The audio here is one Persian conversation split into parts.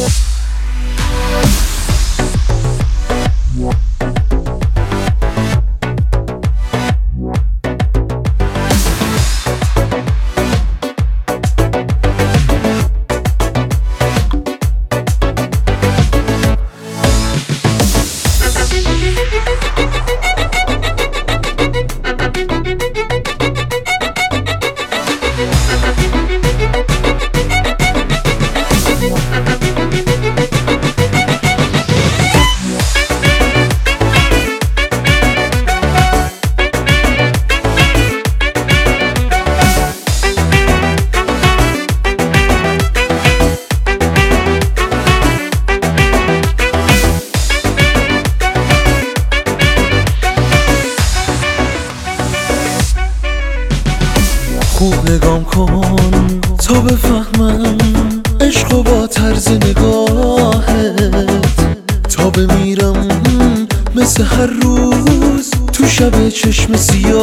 خوب نگام کن تا بفهمم عشق با طرز نگاهت، تا بمیرم مثل هر روز تو شب چشم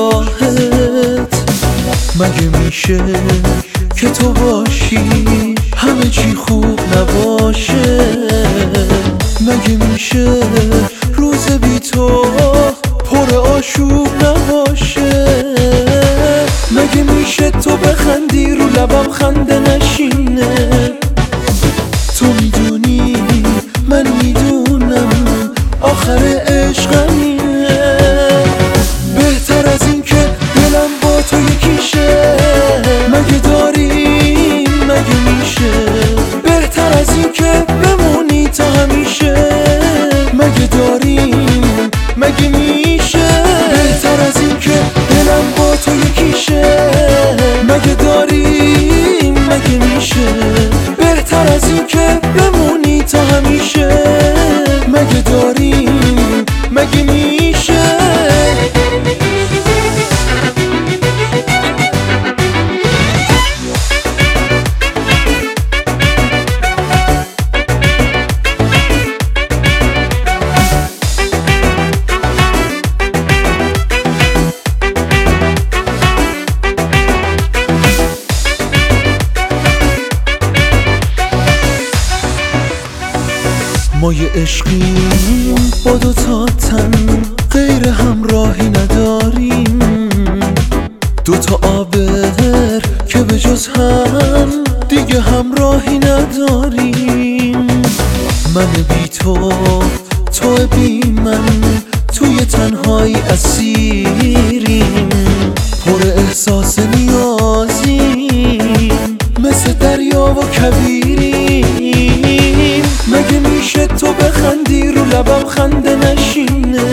سیاهت. مگه میشه که تو باشی همه چی خوب نباشه؟ مگه میشه روز بی تو پر آشوب نباشه؟ مگه میشه تو بخندی رو لبم خنده نشینه؟ تو میدونی من میدونم آخر عشقم اینه. بهتر از این که دلم با تو یکیشه مگه داریم؟ مگه میشه بهتر از این که بمونی تا همیشه؟ مگه داریم؟ مگه میشه بهتر از این که دلم با تو یکیشه؟ مگه داریم؟ مگه میشه بهتر از این که بمونی تا همیشه؟ مگه داریم؟ مگه میشه؟ ما یه عشقیم با دوتا تن غیر همراهی نداریم، دوتا آبر که به جز هم دیگه همراهی نداریم. من بی تو، تو بی من، توی تنهایی اسیریم، پر احساس نیازیم، مثل دریا و کویریم. مگه میشه تو بخندی رو لبم خنده نشینه؟